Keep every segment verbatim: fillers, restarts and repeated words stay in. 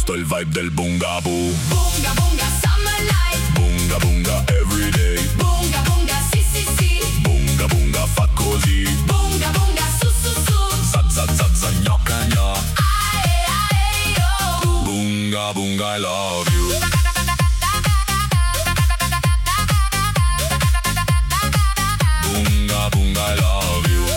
Questo è il vibe del Bunga Boo. Bunga bunga summer light. Bunga bunga everyday. Bunga bunga sì sì sì. Bunga bunga fa così. Bunga bunga su su su. Za za za za gnocca gna. Ae ae yo. Bunga bunga I love you. Bunga bunga I love you.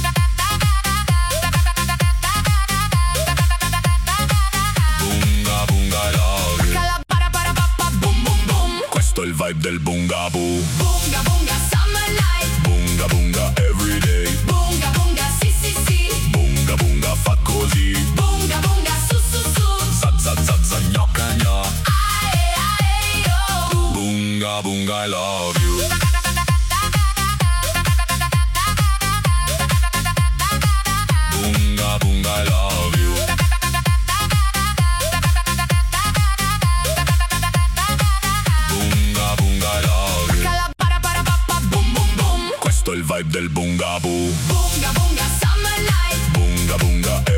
Bunga bunga I love you. Calabara para pappa bum bum bum. Questo è il vibe del Bunga Boo. Bunga bunga summer light. Bunga bunga everyday. Bunga bunga sì sì sì. Bunga bunga fa così. Bunga bunga su su su. Za za za za gnocca gna. Ae ae yo. Bunga bunga I love you. Bunga bunga I love you. Bunga bunga I love you. Calabara para pappa bum bum bum. Questo è il vibe del Bunga Boo. Bunga bunga summer light. Bunga bunga